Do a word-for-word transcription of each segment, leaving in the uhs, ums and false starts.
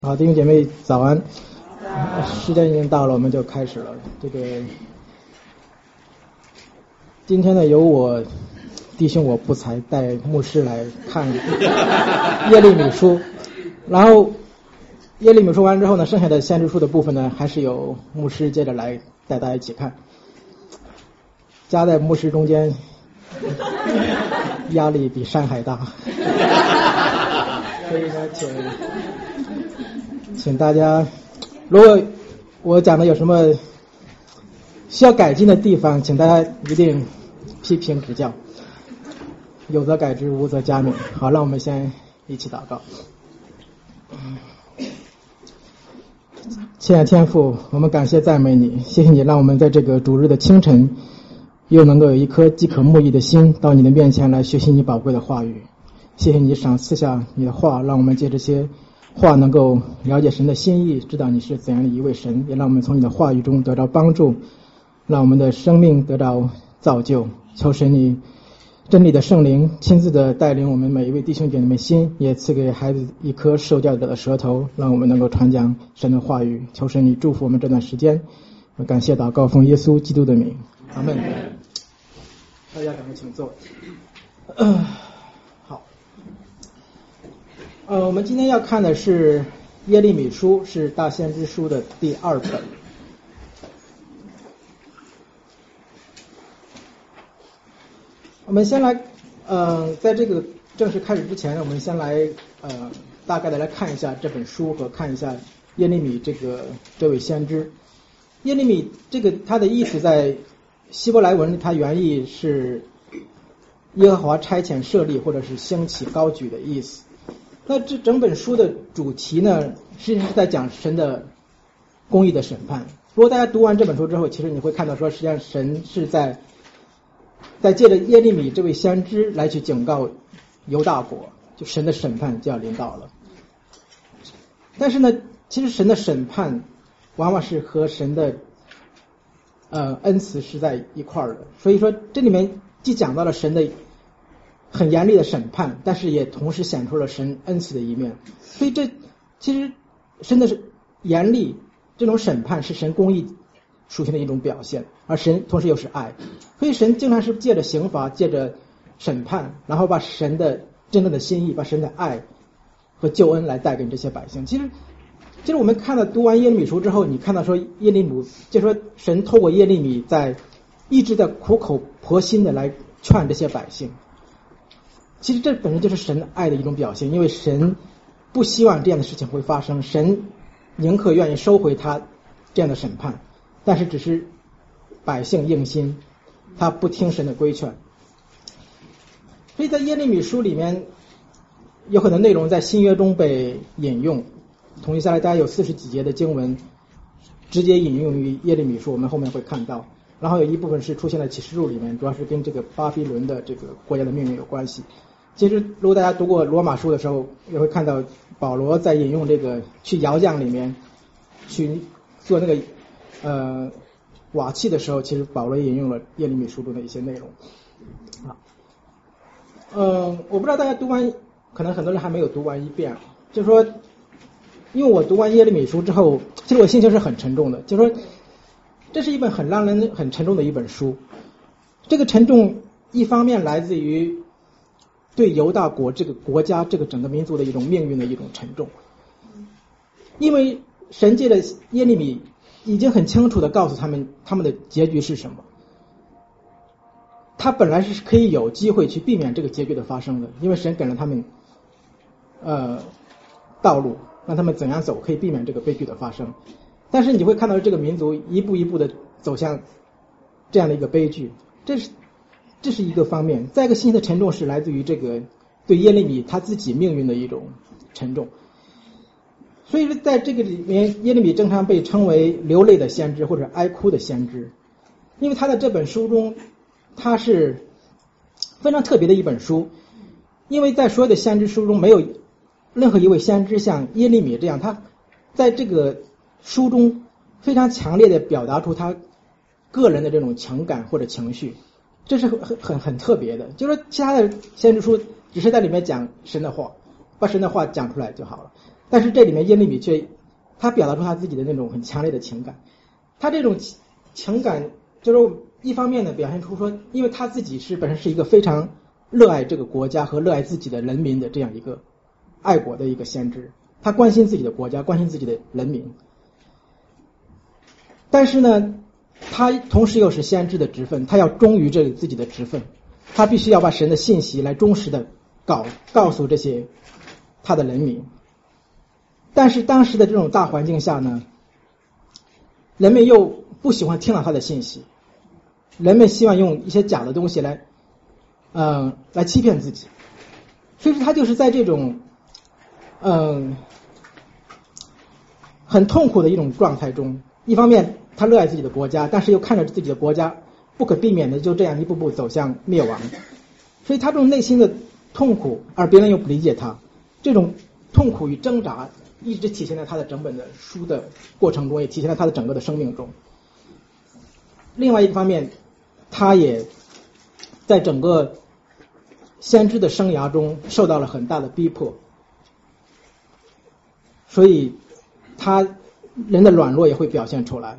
好，弟兄姐妹早安。时间已经到了，我们就开始了。这个今天呢，由我弟兄我不才带牧师来看耶利米书，然后耶利米书完之后呢，剩下的先知书的部分呢，还是由牧师接着来带大家一起看。夹在牧师中间，压力比山还大，所以呢，请。请大家，如果我讲的有什么需要改进的地方，请大家一定批评指教，有则改之，无则加勉。好，让我们先一起祷告。亲爱的天父，我们感谢赞美你，谢谢你让我们在这个主日的清晨，又能够有一颗饥渴慕义的心到你的面前来学习你宝贵的话语。谢谢你赏赐下你的话，让我们借这些话能够了解神的心意，知道你是怎样的一位神，也让我们从你的话语中得到帮助，让我们的生命得到造就。求神你真理的圣灵亲自的带领我们每一位弟兄姐妹心，也赐给孩子一颗受教者的舌头，让我们能够传讲神的话语。求神你祝福我们这段时间，感谢祷告奉耶稣基督的名，阿门。大家赶快请坐。呃呃，我们今天要看的是耶利米书，是大先知书的第二本。我们先来，呃，在这个正式开始之前，我们先来，呃，大概的来看一下这本书和看一下耶利米这个这位先知。耶利米这个他的意思在希伯来文，它原意是耶和华差遣设立或者是兴起高举的意思。那这整本书的主题呢，实际上是在讲神的公义的审判。如果大家读完这本书之后，其实你会看到说，实际上神是在在借着耶利米这位先知来去警告犹大国，就神的审判就要临到了。但是呢，其实神的审判往往是和神的呃恩慈是在一块儿的，所以说这里面既讲到了神的很严厉的审判，但是也同时显出了神恩慈的一面。所以这其实神的严厉这种审判是神公义属性的一种表现，而神同时又是爱。所以神经常是借着刑罚，借着审判，然后把神的真正的心意，把神的爱和救恩来带给这些百姓。其实其实我们看到读完耶利米书之后，你看到说耶利米就说神透过耶利米在一直在苦口婆心的来劝这些百姓。其实这本身就是神爱的一种表现，因为神不希望这样的事情会发生，神宁可愿意收回他这样的审判，但是只是百姓硬心，他不听神的规劝。所以在耶利米书里面有很多内容在新约中被引用，统计下来大概有四十几节的经文直接引用于耶利米书，我们后面会看到。然后有一部分是出现在启示录里面，主要是跟这个巴比伦的这个国家的命运有关系。其实如果大家读过罗马书的时候，也会看到保罗在引用这个去窑匠里面去做那个呃瓦器的时候，其实保罗也引用了耶利米书中的一些内容啊。嗯，我不知道大家读完，可能很多人还没有读完一遍，就是说因为我读完耶利米书之后，其实我心情是很沉重的，就是说这是一本很让人很沉重的一本书。这个沉重一方面来自于对犹大国这个国家这个整个民族的一种命运的一种沉重，因为神借着耶利米已经很清楚的告诉他们他们的结局是什么。他本来是可以有机会去避免这个结局的发生的，因为神给了他们呃道路，让他们怎样走可以避免这个悲剧的发生。但是你会看到这个民族一步一步的走向这样的一个悲剧，这是这是一个方面。再一个新的沉重是来自于这个对耶利米他自己命运的一种沉重。所以在这个里面，耶利米经常被称为流泪的先知或者哀哭的先知，因为他在这本书中他是非常特别的一本书，因为在所有的先知书中没有任何一位先知像耶利米这样，他在这个书中非常强烈的表达出他个人的这种情感或者情绪，这是很很很特别的。就是说其他的先知书只是在里面讲神的话，把神的话讲出来就好了， 但是这里面耶利米却他表达出他自己的那种很强烈的情感，他这种情感就是一方面呢表现出说，因为他自己是本身是一个非常热爱这个国家和热爱自己的人民的这样一个爱国的一个先知，他关心自己的国家，关心自己的人民，但是呢他同时又是先知的职分，他要忠于这个自己的职分，他必须要把神的信息来忠实的告告诉这些他的人民。但是当时的这种大环境下呢，人们又不喜欢听到他的信息，人们希望用一些假的东西来嗯、呃、来欺骗自己，所以说他就是在这种嗯、呃、很痛苦的一种状态中，一方面他热爱自己的国家，但是又看着自己的国家不可避免的就这样一步步走向灭亡，所以他这种内心的痛苦，而别人又不理解他，这种痛苦与挣扎一直体现在他的整本的书的过程中，也体现在他的整个的生命中。另外一个方面，他也在整个先知的生涯中受到了很大的逼迫，所以他人的软弱也会表现出来。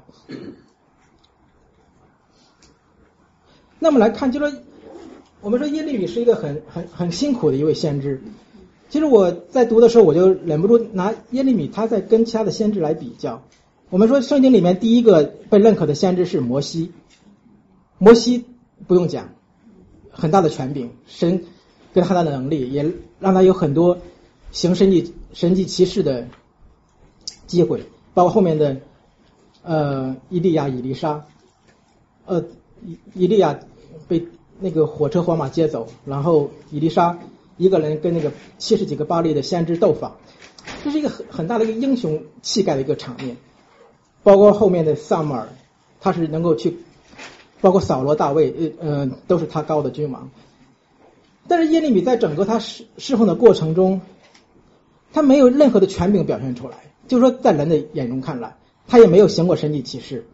那么来看，就说我们说耶利米是一个很很很辛苦的一位先知。其实我在读的时候，我就忍不住拿耶利米他在跟其他的先知来比较。我们说圣经里面第一个被认可的先知是摩西，摩西不用讲，很大的权柄，神跟他的能力也让他有很多行神迹神迹奇事的机会，包括后面的呃以利亚、以利沙，呃以以利亚被那个火车火马接走，然后以利沙一个人跟那个七十几个巴力的先知斗法，这是一个很很大的一个英雄气概的一个场面。包括后面的撒母耳，他是能够去，包括扫罗、大卫，呃呃，都是他高的君王。但是耶利米在整个他侍侍奉的过程中，他没有任何的权柄表现出来，就是说在人的眼中看来，他也没有行过神迹奇事。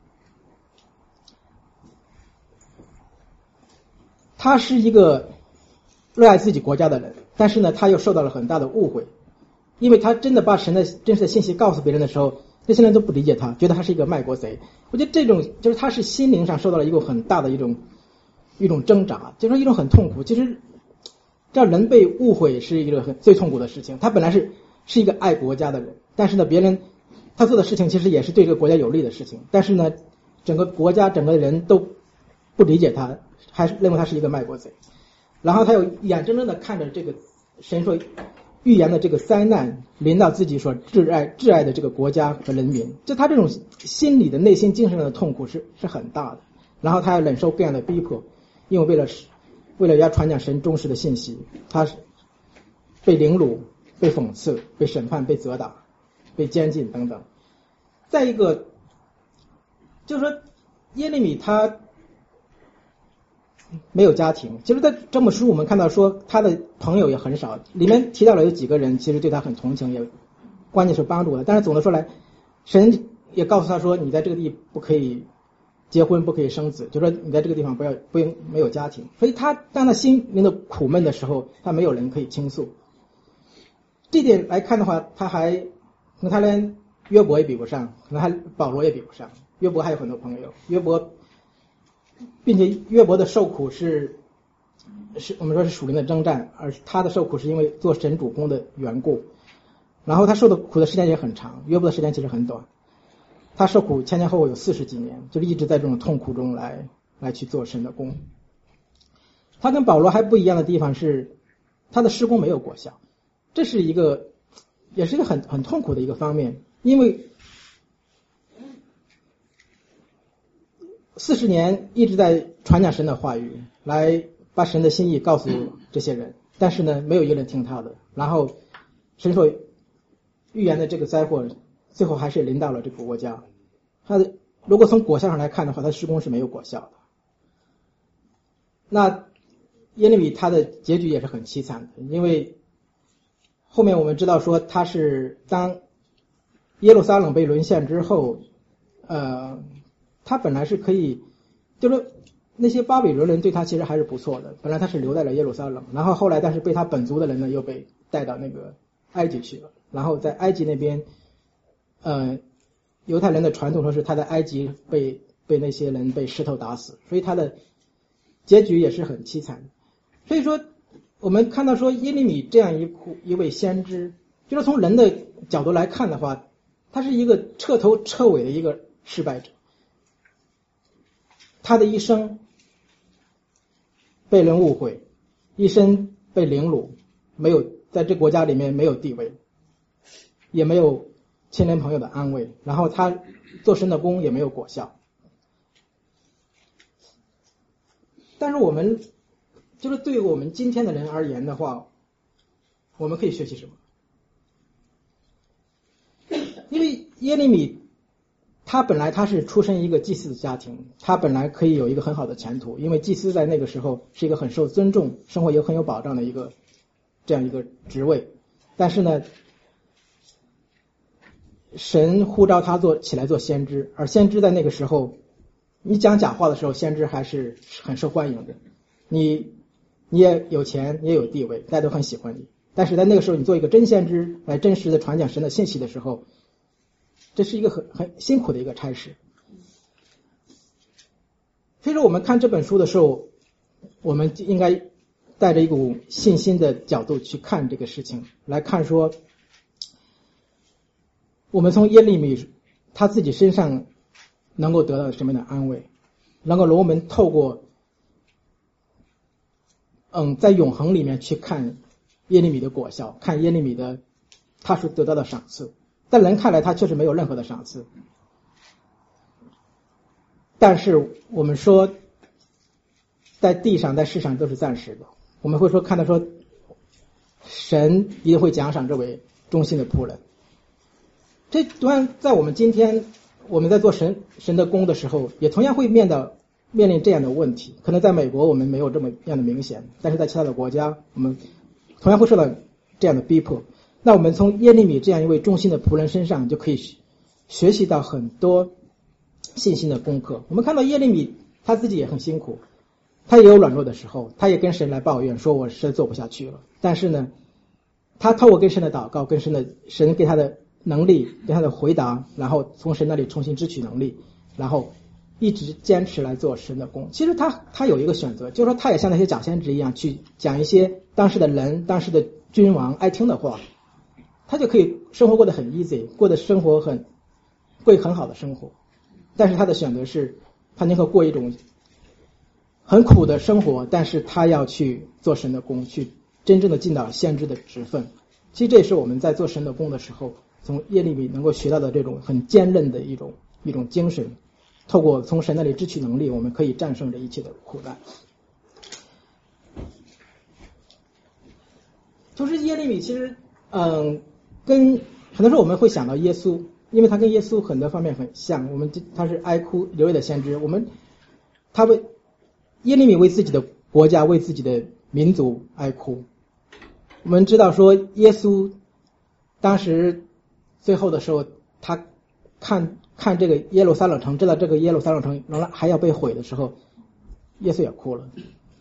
他是一个热爱自己国家的人，但是呢，他又受到了很大的误会，因为他真的把神的真实的信息告诉别人的时候，这些人都不理解他，觉得他是一个卖国贼。我觉得这种就是他是心灵上受到了一个很大的一种一种挣扎，就是一种很痛苦。其实让人被误会是一个很最痛苦的事情。他本来是是一个爱国家的人，但是呢，别人他做的事情其实也是对这个国家有利的事情，但是呢，整个国家整个人都不理解他，还是认为他是一个卖国贼。然后他又眼睁睁的看着这个神所预言的这个灾难临到自己所挚爱挚爱的这个国家和人民，就他这种心理的内心精神上的痛苦是是很大的。然后他要忍受各样的逼迫，因为为了为了要传讲神忠实的信息，他是被凌辱、被讽刺、被审判、被责打、被监禁等等。再一个就是说耶利米他没有家庭，其实在这本书我们看到说他的朋友也很少，里面提到了有几个人其实对他很同情，也关键是帮助他，但是总的说来，神也告诉他说你在这个地不可以结婚，不可以生子，就说你在这个地方不要不用没有家庭。所以他当他心灵的苦闷的时候，他没有人可以倾诉。这点来看的话，他还可能他连约伯也比不上，可能还保罗也比不上。约伯还有很多朋友，约伯并且约伯的受苦是是我们说是属灵的征战，而他的受苦是因为做神主公的缘故，然后他受的苦的时间也很长，约伯的时间其实很短，他受苦前前后后有四十几年，就是一直在这种痛苦中来来去做神的工。他跟保罗还不一样的地方是他的事工没有果效，这是一个也是一个很很痛苦的一个方面，因为四十年一直在传讲神的话语，来把神的心意告诉这些人，但是呢，没有一个人听他的。然后神所预言的这个灾祸，最后还是临到了这个国家。他的如果从果效上来看的话，他施工是没有果效的。那耶利米他的结局也是很凄惨的，因为后面我们知道说他是当耶路撒冷被沦陷之后，呃。他本来是可以，就是那些巴比伦人对他其实还是不错的，本来他是留在了耶路撒冷，然后后来但是被他本族的人呢又被带到那个埃及去了， 然后在埃及那边，呃，犹太人的传统说是他在埃及被被那些人被石头打死，所以他的结局也是很凄惨。所以说，我们看到说耶利米这样一一位先知，就是从人的角度来看的话，他是一个彻头彻尾的一个失败者。他的一生被人误会，一生被凌辱，没有在这国家里面没有地位，也没有亲人朋友的安慰，然后他做神的工也没有果效。但是我们就是对于我们今天的人而言的话，我们可以学习什么？因为耶利米他本来他是出身一个祭司的家庭，他本来可以有一个很好的前途，因为祭司在那个时候是一个很受尊重、生活也很有保障的一个这样一个职位。但是呢，神呼召他做起来做先知，而先知在那个时候，你讲假话的时候，先知还是很受欢迎的。你你也有钱，你也有地位，大家都很喜欢你。但是在那个时候，你做一个真先知来真实的传讲神的信息的时候，这是一个很很辛苦的一个差事。所以说我们看这本书的时候，我们应该带着一股信心的角度去看这个事情，来看说我们从耶利米他自己身上能够得到什么样的安慰，能够让我们透过嗯在永恒里面去看耶利米的果效，看耶利米的他所得到的赏赐。在人看来他确实没有任何的赏赐，但是我们说在地上在世上都是暂时的，我们会说看到说神一定会奖赏这位忠心的仆人。这端在我们今天我们在做神神的工的时候，也同样会面到面临这样的问题。可能在美国我们没有这么样的明显，但是在其他的国家我们同样会受到这样的逼迫。那我们从耶利米这样一位忠心的仆人身上就可以学习到很多信心的功课。我们看到耶利米他自己也很辛苦，他也有软弱的时候，他也跟神来抱怨说我实在做不下去了。但是呢，他透过跟神的祷告，跟神的神给他的能力，给他的回答，然后从神那里重新支取能力，然后一直坚持来做神的工。其实他他有一个选择，就是说他也像那些假先知一样去讲一些当时的人当时的君王爱听的话，他就可以生活过得很 easy， 过得生活很过很好的生活。但是他的选择是他宁可过一种很苦的生活，但是他要去做神的工，去真正的尽到先知的职分。其实这也是我们在做神的工的时候从耶利米能够学到的这种很坚韧的一种一种精神。透过从神那里支取能力，我们可以战胜这一切的苦难。就是耶利米其实嗯，跟很多时候我们会想到耶稣，因为他跟耶稣很多方面很像。我们他是哀哭流泪的先知，我们他为耶利米为自己的国家为自己的民族哀哭。我们知道说耶稣当时最后的时候，他看看这个耶路撒冷城，知道这个耶路撒冷城仍然还要被毁的时候，耶稣也哭了。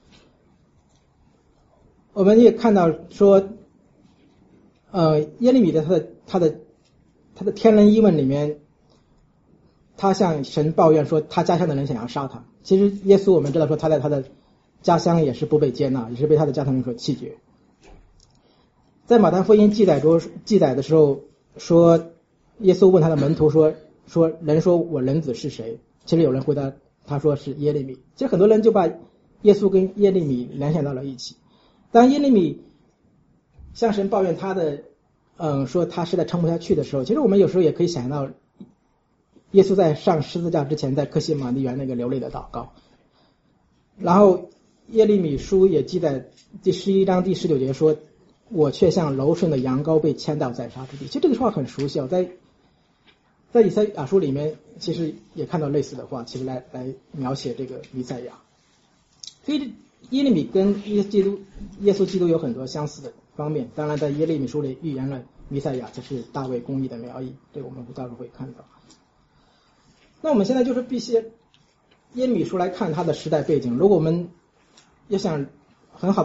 我们也看到说呃，耶利米的他的他的他的天人议问里面，他向神抱怨说他家乡的人想要杀他。其实耶稣我们知道说他在他的家乡也是不被接纳，也是被他的家乡人所弃绝。在马太福音记载中记载的时候说，耶稣问他的门徒说说人说我人子是谁？其实有人回答他说是耶利米。其实很多人就把耶稣跟耶利米联想到了一起。当耶利米向神抱怨他的嗯，说他实在撑不下去的时候，其实我们有时候也可以想到耶稣在上十字架之前在客西马尼园那个流泪的祷告。然后耶利米书也记在第十一章第十九节说，我却像柔顺的羊羔被牵到宰杀之地。其实这个话很熟悉，在在以赛亚书里面其实也看到类似的话，其实来来描写这个弥赛亚。所以耶利米跟耶基督耶稣基督有很多相似的方面。当然在耶利米书里预言了弥赛亚，这是大卫公义的苗裔，这个我们到时候会看到。那我们现在就是必须耶利米书来看他的时代背景。如果我们也想很好的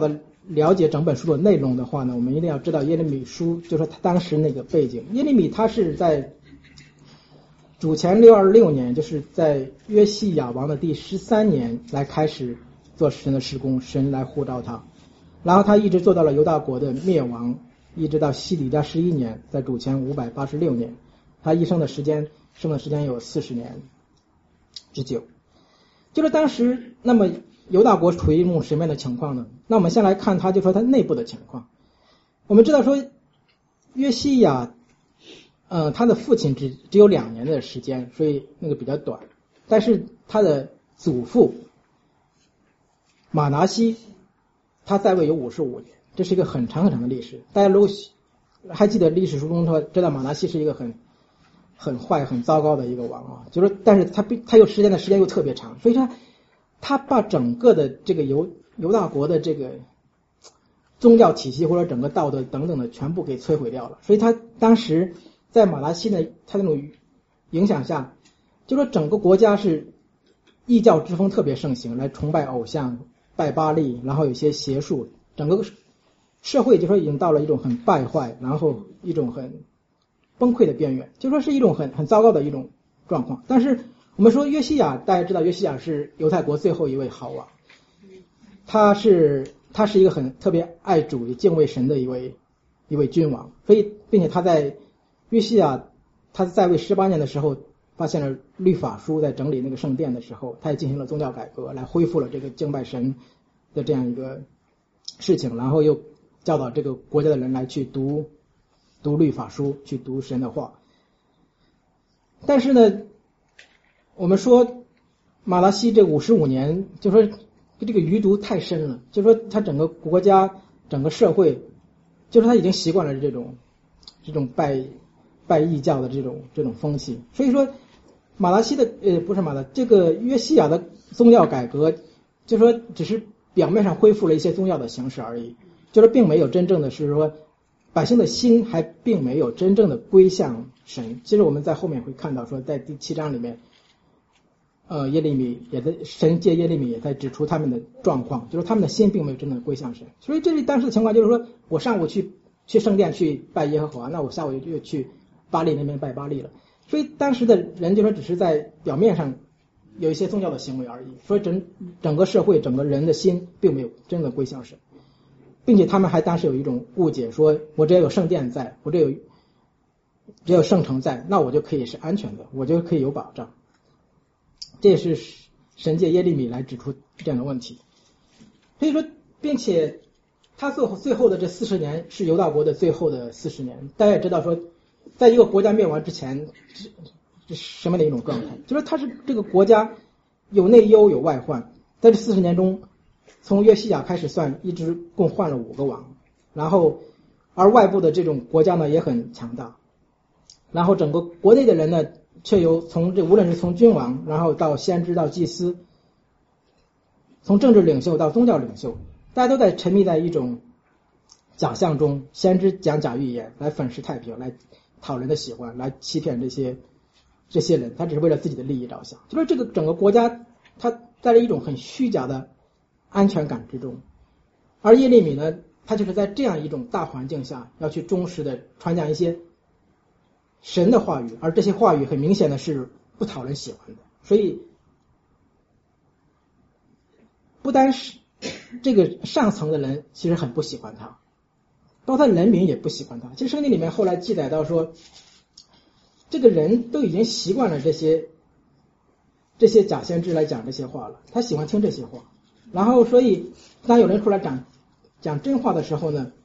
了解整本书的内容的话呢，我们一定要知道耶利米书，就是说他当时那个背景。耶利米他是在主前六二六年，就是在约西亚王的第十三年来开始做神的事工，神来呼召他，然后他一直做到了犹大国的灭亡，一直到西底家十一年，在主前五百八十六年，他一生的时间，生的时间有四十年之久。就是当时，那么犹大国处于一种什么样的情况呢？那我们先来看他，就说他内部的情况。我们知道说，约西亚，呃，他的父亲只只有两年的时间，所以那个比较短。但是他的祖父马拿西，他在位有五十五年，这是一个很长很长的历史。大家如果还记得历史书中说，知道马拿西是一个很很坏、很糟糕的一个王啊，就是，但是他他又时间的时间又特别长，所以他他把整个的这个犹犹大国的这个宗教体系或者整个道德等等的全部给摧毁掉了。所以他当时在马拿西的他那种影响下，就说整个国家是异教之风特别盛行，来崇拜偶像、拜巴力，然后有些邪术，整个社会就说已经到了一种很败坏，然后一种很崩溃的边缘，就说是一种很很糟糕的一种状况。但是我们说约西亚，大家知道约西亚是犹太国最后一位好王，他是他是一个很特别爱主、敬畏神的一位一位君王，所以并且他在约西亚他在位十八年的时候，发现了律法书，在整理那个圣殿的时候，他也进行了宗教改革，来恢复了这个敬拜神的这样一个事情，然后又教导这个国家的人来去读读律法书，去读神的话。但是呢，我们说马拉西这五十五年，就说这个余毒太深了，就说他整个国家、整个社会，就是他已经习惯了这种这种拜拜异教的这种这种风气。所以说马拉西的呃不是马拉这个约西亚的宗教改革，就说只是表面上恢复了一些宗教的形式而已，就是并没有真正的是说百姓的心还并没有真正的归向神。其实我们在后面会看到说，在第七章里面，呃，耶利米也在神借耶利米也在指出他们的状况，就是他们的心并没有真正的归向神。所以这里当时的情况就是说，我上午去去圣殿去拜耶和华，那我下午就去巴力那边拜巴力了。所以当时的人就说只是在表面上有一些宗教的行为而已，所以整整个社会、整个人的心并没有真的归向神。并且他们还当时有一种误解，说我只要有圣殿在，我只有只有圣城在，那我就可以是安全的，我就可以有保障。这也是神借耶利米来指出这样的问题。所以说，并且他最后最后的这四十年是犹大国的最后的四十年。大家也知道说，在一个国家灭亡之前是是什么的一种状态，就是他是这个国家有内忧有外患，在这四十年中，从约西亚开始算，一直共换了五个王，然后而外部的这种国家呢也很强大，然后整个国内的人呢，却由从这无论是从君王，然后到先知到祭司，从政治领袖到宗教领袖，大家都在沉迷在一种假象中，先知讲假预言来粉饰太平，来讨人的喜欢，来欺骗这些这些人，他只是为了自己的利益着想。就是这个整个国家，他在了一种很虚假的安全感之中。而耶利米呢，他就是在这样一种大环境下，要去忠实的传讲一些神的话语，而这些话语很明显的是不讨人喜欢的。所以不单是这个上层的人其实很不喜欢他，包括人民也不喜欢他。其实圣经里面后来记载到说，这个人都已经习惯了这些这些假先知来讲这些话了，他喜欢听这些话。然后所以当有人出来讲讲真话的时候呢，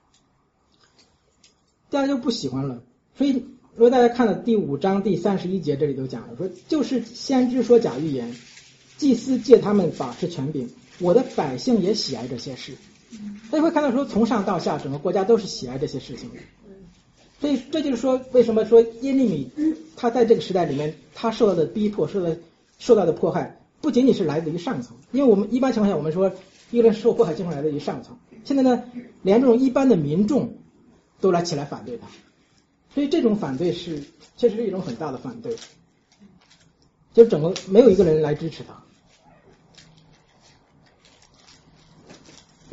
大家就不喜欢了。所以如果大家看了第五章第三十一节，这里都讲了说，就是先知说假预言，祭司借他们把持权柄，我的百姓也喜爱这些事。所以会看到说，从上到下整个国家都是喜爱这些事情的。所以这就是说，为什么说耶利米他在这个时代里面，他受到的逼迫，受到受到的迫害，不仅仅是来自于上层。因为我们一般情况下我们说一个人受迫害经常来自于上层，现在呢连这种一般的民众都来起来反对他，所以这种反对是确实是一种很大的反对，就整个没有一个人来支持他。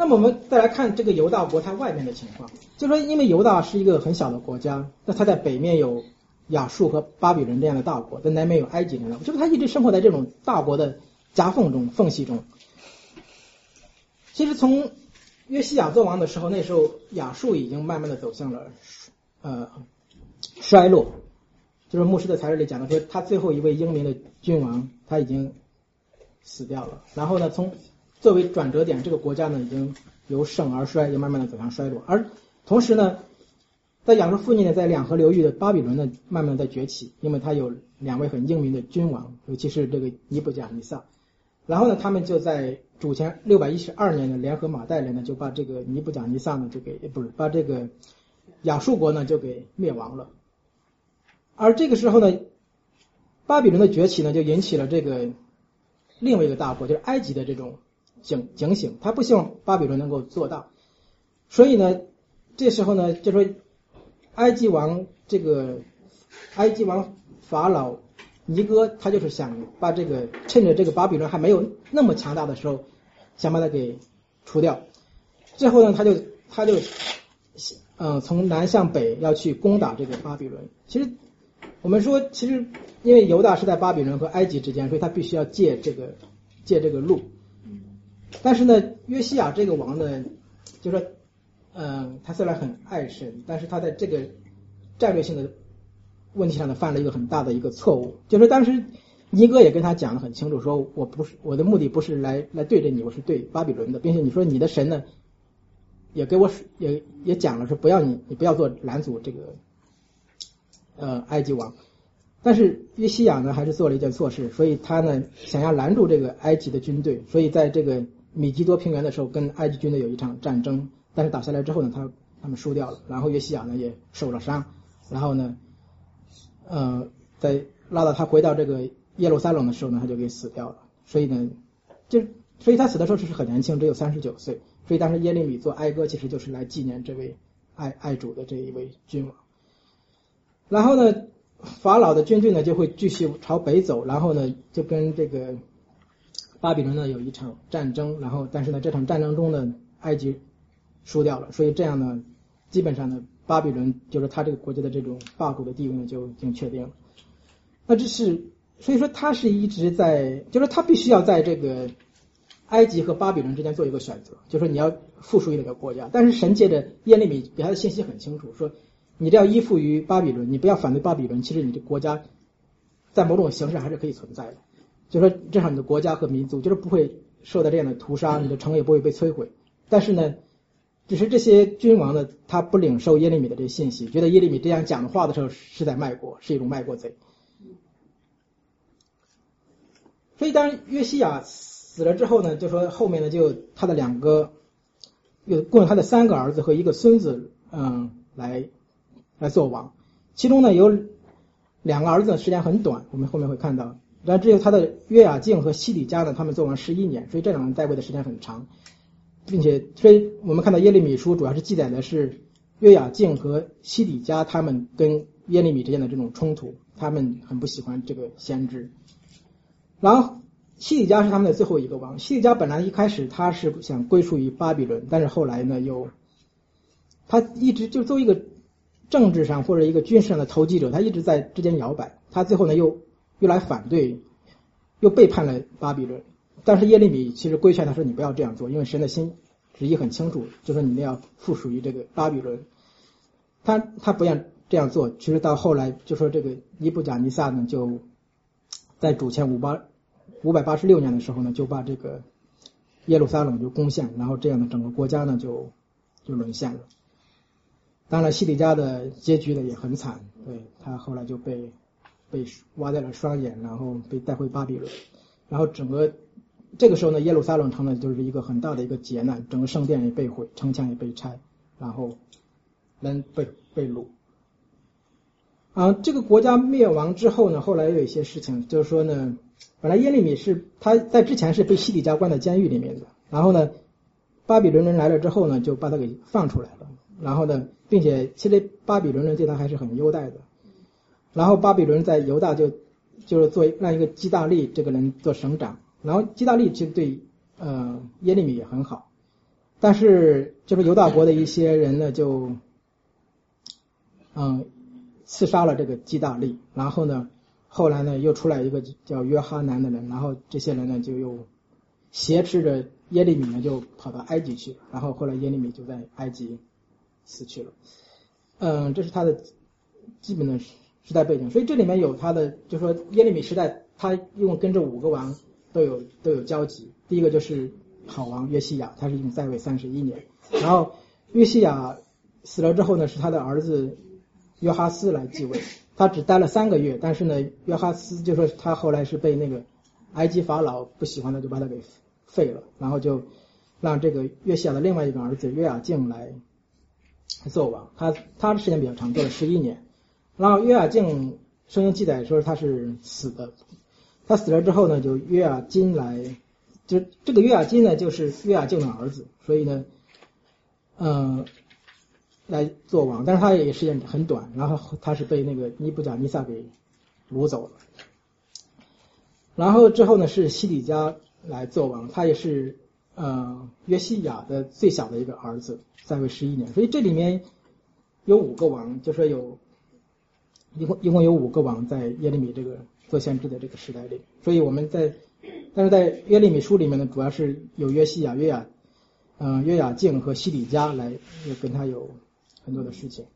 那么我们再来看这个犹大国它外面的情况，就说因为犹大是一个很小的国家，那它在北面有亚述和巴比伦这样的大国，在南面有埃及这样的，就是它一直生活在这种大国的夹缝中、缝隙中。其实从约西亚做王的时候，那时候亚述已经慢慢的走向了呃衰落，就是牧师的材料里讲的说，他最后一位英明的君王他已经死掉了。然后呢，从作为转折点，这个国家呢已经由盛而衰，也慢慢的走向衰落。而同时呢，在亚述附近呢，在两河流域的巴比伦呢，慢慢的在崛起，因为他有两位很英明的君王，尤其是这个尼布甲尼撒。然后呢，他们就在主前六百一十二年呢，联合马代人呢，就把这个尼布甲尼撒呢，就给不是把这个亚述国呢，就给灭亡了。而这个时候呢，巴比伦的崛起呢，就引起了这个另外一个大国，就是埃及的这种警警醒，他不希望巴比伦能够做大，所以呢，这时候呢，就说埃及王这个埃及王法老尼哥，他就是想把这个趁着这个巴比伦还没有那么强大的时候，想把它给除掉。最后呢，他就他就嗯、呃、从南向北要去攻打这个巴比伦。其实我们说，其实因为犹大是在巴比伦和埃及之间，所以他必须要借这个借这个路。但是呢，约西亚这个王呢，就说嗯、呃、他虽然很爱神，但是他在这个战略性的问题上呢，犯了一个很大的一个错误，就是当时尼哥也跟他讲得很清楚，说我不是我的目的不是来来对着你，我是对巴比伦的，并且你说你的神呢，也给我也也讲了说不要你你不要做拦阻这个呃埃及王，但是约西亚呢还是做了一件错事，所以他呢想要拦住这个埃及的军队，所以在这个米基多平原的时候跟埃及军队有一场战争，但是打下来之后呢，他他们输掉了，然后约西亚呢也受了伤，然后呢。呃，在拉到他回到这个耶路撒冷的时候呢，他就给死掉了。所以呢，就所以他死的时候是很年轻，只有三十九岁。所以当时耶利米做哀歌，其实就是来纪念这位爱爱主的这一位君王。然后呢，法老的军队呢就会继续朝北走，然后呢就跟这个巴比伦呢有一场战争，然后但是呢这场战争中呢，埃及输掉了，所以这样呢，基本上呢。巴比伦就是他这个国家的这种霸主的地位呢就已经确定了。那这是所以说他是一直在，就是他必须要在这个埃及和巴比伦之间做一个选择，就是说你要附属于哪个国家。但是神借着耶利米给他的信息很清楚，说你这要依附于巴比伦，你不要反对巴比伦，其实你的国家在某种形式还是可以存在的，就是说至少你的国家和民族就是不会受到这样的屠杀，你的城也不会被摧毁。但是呢。只是这些君王呢，他不领受耶利米的这些信息，觉得耶利米这样讲的话的时候是在卖国，是一种卖国贼。所以当约西亚死了之后呢，就说后面呢就他的两个，有共有他的三个儿子和一个孙子，嗯，来来做王。其中呢有两个儿子时间很短，我们后面会看到，然后只有他的约雅敬和西底家呢，他们做王十一年，所以这两人在位的时间很长。并且，所以我们看到耶利米书主要是记载的是约雅敬和西底家他们跟耶利米之间的这种冲突，他们很不喜欢这个先知。然后西底家是他们的最后一个王，西底家本来一开始他是想归属于巴比伦，但是后来呢又他一直就作为一个政治上或者一个军事上的投机者，他一直在之间摇摆，他最后呢又又来反对，又背叛了巴比伦。但是耶利米其实规劝他说你不要这样做，因为神的心旨意很清楚，就说你们要附属于这个巴比伦。他他不愿这样做，其实到后来就说这个尼布甲尼撒呢，就在主前五八五百八十六年的时候呢，就把这个耶路撒冷就攻陷，然后这样的整个国家呢就就沦陷了。当然西底家的结局呢也很惨，对，他后来就被被挖掉了双眼，然后被带回巴比伦，然后整个这个时候呢，耶路撒冷城呢就是一个很大的一个劫难，整个圣殿也被毁，城墙也被拆，然后人被被掳。啊，这个国家灭亡之后呢，后来有一些事情，就是说呢，本来耶利米是他在之前是被西底家关在监狱里面的，然后呢，巴比伦人来了之后呢，就把他给放出来了，然后呢，并且其实巴比伦人对他还是很优待的，然后巴比伦在犹大就就是做让一个基大利这个人做省长。然后基大利其实对呃耶利米也很好， 但是就是犹大国的一些人呢，就嗯刺杀了这个基大利，然后呢，后来呢又出来一个叫约哈南的人，然后这些人呢就又挟持着耶利米呢就跑到埃及去，然后后来耶利米就在埃及死去了。嗯，这是他的基本的时代背景，所以这里面有他的，就说耶利米时代，他一共跟这五个王都有都有交集。第一个就是好王约西亚，他是一共在位三十一年，然后约西亚死了之后呢，是他的儿子约哈斯来继位，他只待了三个月，但是呢，约哈斯就说他后来是被那个埃及法老不喜欢的，就把他给废了，然后就让这个约西亚的另外一个儿子约雅敬来做王，他他的时间比较长，做了十一年。然后约雅敬圣经记载说他是死的，他死了之后呢，就约雅金来，就这个约雅金呢就是约雅敬的儿子，所以呢，呃，来做王，但是他也时间很短，然后他是被那个尼布甲尼撒给掳走了。然后之后呢是西底家来做王，他也是呃约西亚的最小的一个儿子，在位十一年，所以这里面有五个王，就说有一共一共有五个王在耶利米这个做先知的这个时代里，所以我们在但是在耶利米书里面呢，主要是有约西亚、约雅、嗯、呃、约雅敬和西底家来跟他有很多的事情。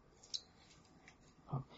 好，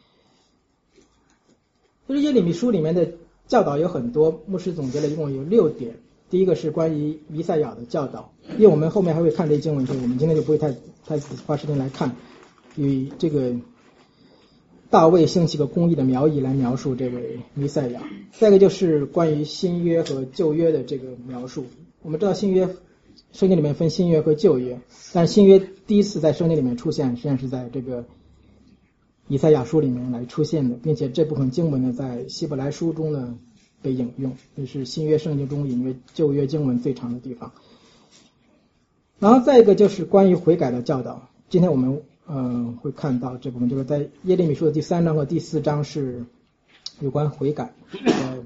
就是耶利米书里面的教导有很多，牧师总结了一共有六点。第一个是关于弥赛亚的教导，因为我们后面还会看这些经文，所以我们今天就不会太太花时间来看，以这个大卫兴起个公义的苗裔来描述这位弥赛亚。再一个就是关于新约和旧约的这个描述。我们知道新约圣经里面分新约和旧约，但新约第一次在圣经里面出现，实际上是在这个以赛亚书里面来出现的，并且这部分经文呢在希伯来书中呢被引用，这是新约圣经中引用旧约经文最长的地方。然后再一个就是关于悔改的教导，今天我们嗯、呃、会看到这部分，就是在耶利米书的第三章和第四章是有关悔改的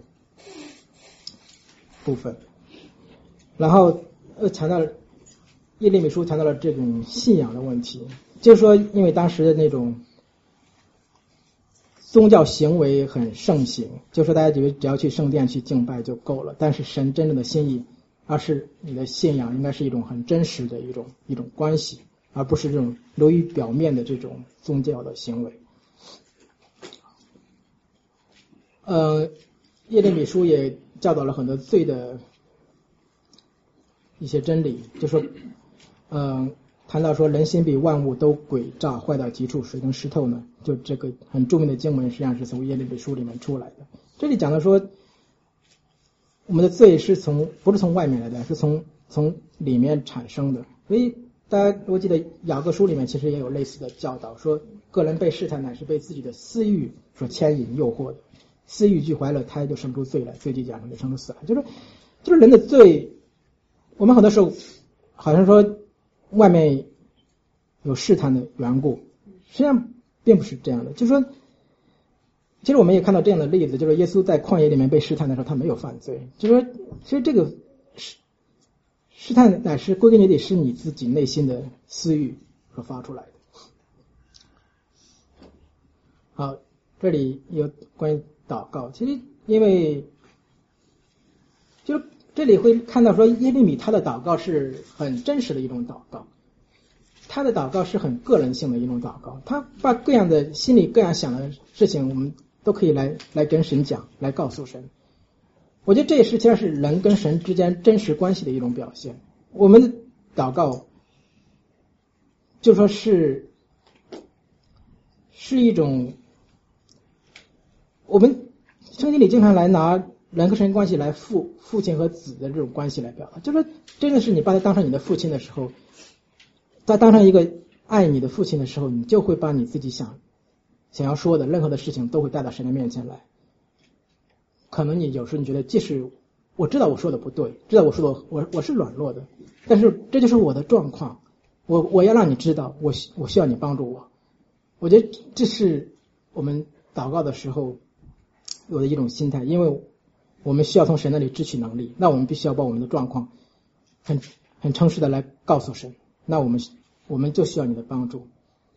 部分。然后呃强调耶利米书强调了这种信仰的问题，就是说因为当时的那种宗教行为很盛行，就说大家以为只要去圣殿去敬拜就够了，但是神真正的心意，而是你的信仰应该是一种很真实的一种一种关系，而不是这种流于表面的这种宗教的行为。呃，耶利米书也教导了很多罪的一些真理，就说，嗯、呃。谈到说人心比万物都诡诈，坏到极处，水能湿透呢，就这个很著名的经文实际上是从耶利米书里面出来的。这里讲的说我们的罪是从不是从外面来的，是从从里面产生的。所以大家我记得雅各书里面其实也有类似的教导，说个人被试探乃是被自己的私欲所牵引诱惑的，私欲俱怀了胎，就生出罪来，罪既养成就生出死来。就是就是人的罪，我们很多时候好像说外面有试探的缘故，实际上并不是这样的。就是说，其实我们也看到这样的例子，就是耶稣在旷野里面被试探的时候，他没有犯罪。就是说，其实这个试试探乃是归根结底是你自己内心的私欲所发出来的。好，这里有关于祷告，其实因为就是这里会看到说耶利米他的祷告是很真实的一种祷告，他的祷告是很个人性的一种祷告，他把各样的心里各样想的事情我们都可以来来跟神讲，来告诉神。我觉得这也实际上是人跟神之间真实关系的一种表现。我们的祷告就说是是一种，我们圣经里经常来拿人跟神关系来父父亲和子的这种关系来表达，就是说真的是你把他当成你的父亲的时候，在当成一个爱你的父亲的时候，你就会把你自己想想要说的任何的事情都会带到神的面前来。可能你有时候你觉得，即使我知道我说的不对，知道我说的我我是软弱的，但是这就是我的状况，我我要让你知道，我我需要你帮助我。我觉得这是我们祷告的时候有的一种心态，因为我们需要从神那里支取能力，那我们必须要把我们的状况很很诚实的来告诉神，那我们我们就需要你的帮助。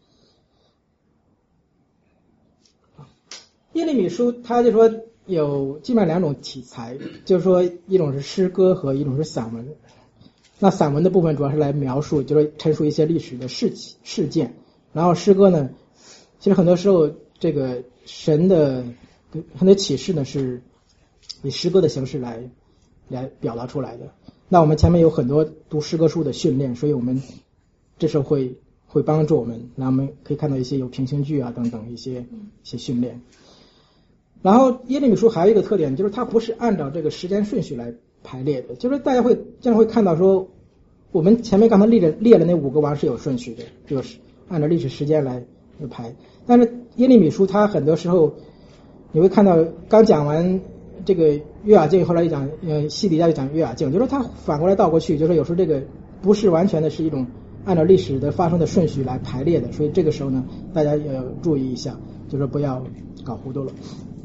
耶利米书他就说有基本上两种题材，就是说一种是诗歌和一种是散文。那散文的部分主要是来描述，就是陈述一些历史的事事件，然后诗歌呢，其实很多时候这个神的很多启示呢是以诗歌的形式来来表达出来的。那我们前面有很多读诗歌书的训练，所以我们这时候会会帮助我们，那我们可以看到一些有平行句啊等等一些一些训练。然后耶利米书还有一个特点，就是它不是按照这个时间顺序来排列的，就是大家会经常会看到说，我们前面刚才列了列了那五个王是有顺序的，就是按照历史时间来排。但是耶利米书它很多时候你会看到，刚讲完这个约雅敬，后来又讲呃西底家就讲约雅敬，就是它反过来倒过去，就是有时候这个不是完全的是一种按照历史的发生的顺序来排列的，所以这个时候呢，大家要注意一下，就是不要搞糊涂了。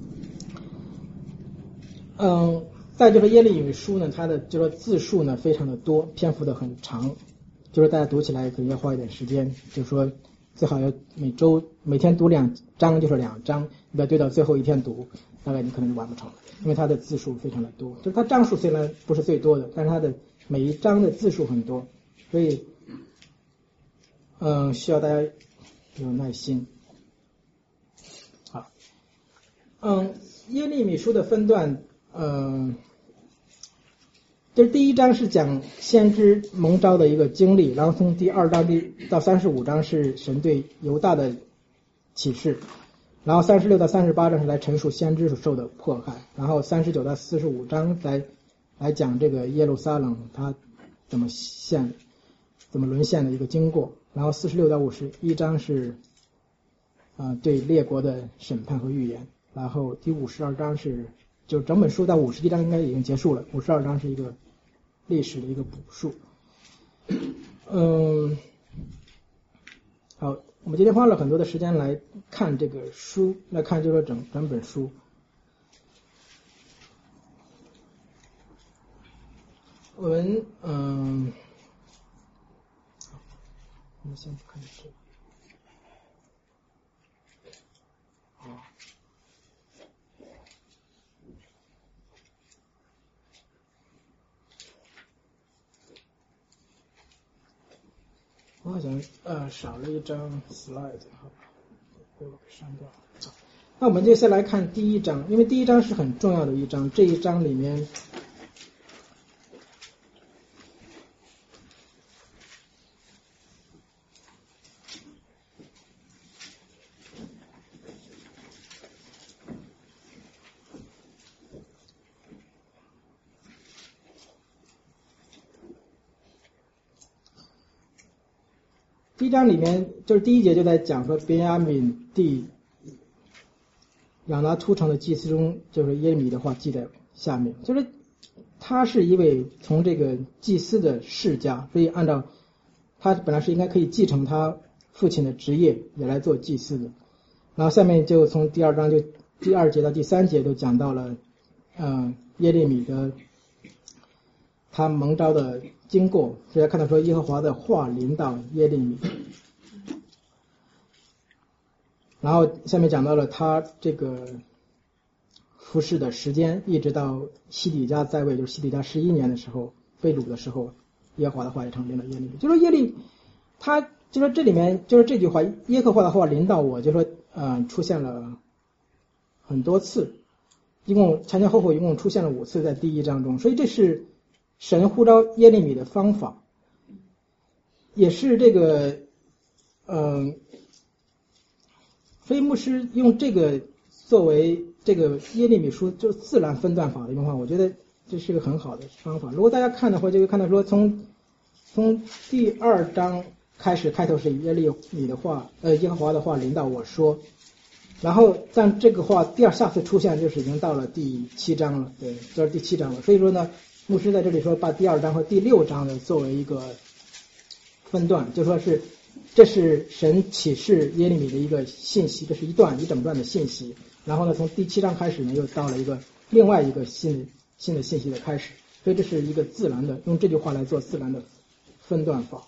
嗯，再就是耶利米书呢，它的就是字数呢非常的多，篇幅的很长，就是大家读起来可能要花一点时间，就是说最好要每周每天读两章，就是两章，你不要堆到最后一天读，大概你可能就完不成了，因为它的字数非常的多，就是它章数虽然不是最多的，但是它的每一章的字数很多，所以嗯需要大家有耐心。好，嗯，耶利米书的分段。嗯，就是第一章是讲先知蒙召的一个经历，然后从第二章第到三十五章是神对犹大的启示，然后三十六到三十八章是来陈述先知所受的迫害，然后三十九到四十五章来来讲这个耶路撒冷它怎么陷怎么沦陷的一个经过，然后四十六到五十一章是啊、呃、对列国的审判和预言，然后第五十二章是就整本书到五十一章应该已经结束了，五十二章是一个历史的一个补述。嗯，好，我们今天花了很多的时间来看这个书，来看就是说整整本书。我们嗯，我们先不看这个。我好像呃少了一张 slide， 好吧，被我给删掉了。那我们就先来看第一章，因为第一章是很重要的一章，这一章里面第一章里面就是第一节就在讲说便雅悯地亚拿突城的祭司中，就是耶利米的话记在下面，就是他是一位从这个祭司的世家，所以按照他本来是应该可以继承他父亲的职业，也来做祭司的。然后下面就从第二章就第二节到第三节都讲到了嗯耶利米的他蒙召的经过，所以看到说耶和华的话临到耶利米，然后下面讲到了他这个服侍的时间，一直到西底家在位，就是西底家十一年的时候，被掳的时候，耶和华的话也成临到耶利米。就说耶利，他就说这里面就是这句话，耶和华的话临到我，就说呃出现了很多次，一共前前后后一共出现了五次在第一章中，所以这是神呼召耶利米的方法，也是这个嗯、呃，所以牧师用这个作为这个耶利米书就是自然分段法的一种方法，我觉得这是个很好的方法。如果大家看的话，就会看到说从从第二章开始，开头是耶利米的话，呃耶和华的话临到我说，然后但这个话第二下次出现就是已经到了第七章了，对，就是第七章了。所以说呢，牧师在这里说把第二章和第六章的作为一个分段，就说是这是神启示耶利米的一个信息，这是一段一整段的信息。然后呢，从第七章开始呢，又到了一个另外一个新的新的信息的开始。所以这是一个自然的，用这句话来做自然的分段法。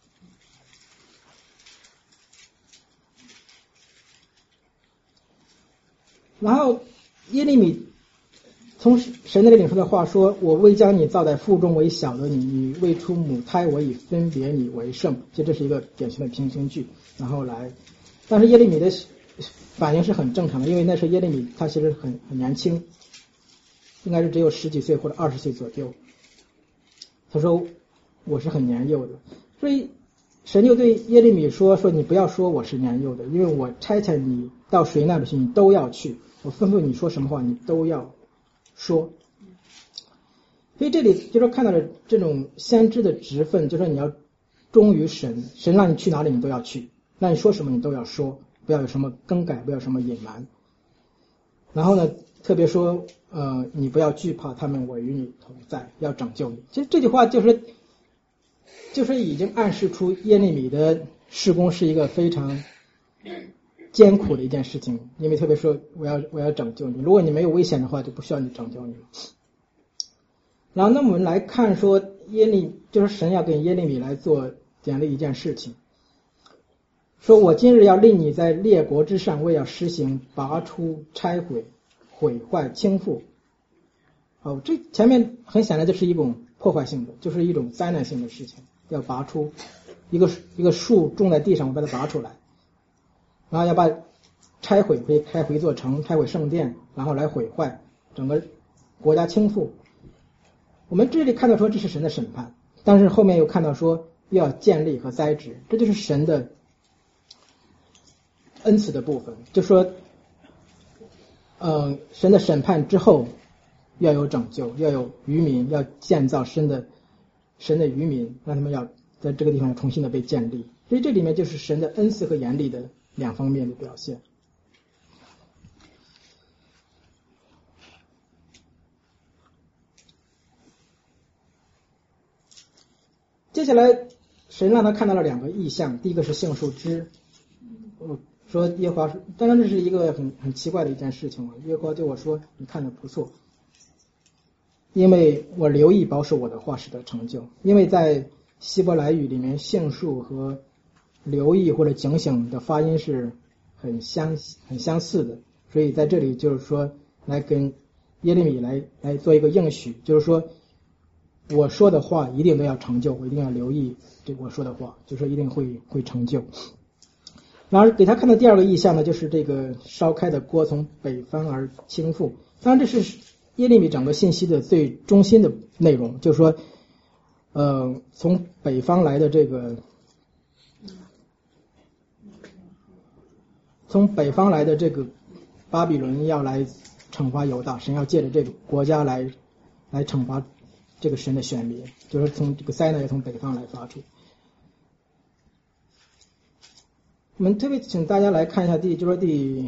然后耶利米从神那里领受的话说，我未将你造在腹中为小的你，你未出母胎我已分别你为圣。其实这是一个典型的平行句。然后来，但是耶利米的反应是很正常的，因为那时耶利米他其实很很年轻，应该是只有十几岁或者二十岁左右。他说我是很年幼的，所以神就对耶利米说说你不要说我是年幼的，因为我差遣你到谁那里去你都要去，我吩咐你说什么话你都要说。所以这里就是看到了这种先知的职分，就是你要忠于神，神让你去哪里你都要去，让你说什么你都要说，不要有什么更改，不要有什么隐瞒。然后呢特别说呃，你不要惧怕他们，我与你同在，要拯救你。其实这句话就是就是已经暗示出耶利米的事工是一个非常艰苦的一件事情，因为特别说我要我要拯救你，如果你没有危险的话就不需要你拯救你。然后那我们来看说耶利就是神要给耶利米来做点的一件事情，说我今日要令你在列国之上，我也要施行拔出拆毁毁坏倾覆。哦，这前面很显然就是一种破坏性的，就是一种灾难性的事情，要拔出一个一个树种在地上，我把它拔出来，然后要把拆毁可以拆毁一座城，拆毁圣殿，然后来毁坏整个国家倾覆。我们这里看到说这是神的审判，但是后面又看到说要建立和栽植，这就是神的恩赐的部分，就说呃，神的审判之后要有拯救，要有渔民，要建造神的神的渔民，让他们要在这个地方重新的被建立。所以这里面就是神的恩赐和严厉的两方面的表现。接下来神让他看到了两个异象，第一个是杏树枝，我说耶和华，当然这是一个很很奇怪的一件事情，耶和华对我说你看得不错，因为我留意保守我的话使得成就。因为在希伯来语里面杏树和留意或者警醒的发音是很相很相似的，所以在这里就是说来跟耶利米来来做一个应许，就是说我说的话一定都要成就，我一定要留意这我说的话，就说一定会会成就。然而给他看的第二个意象呢，就是这个烧开的锅从北方而倾覆。当然这是耶利米整个信息的最中心的内容，就是说呃，从北方来的这个从北方来的这个巴比伦要来惩罚犹大，神要借着这个国家来来惩罚这个神的选民，就是从这个灾难要从北方来发出。我们特别请大家来看一下第，就说第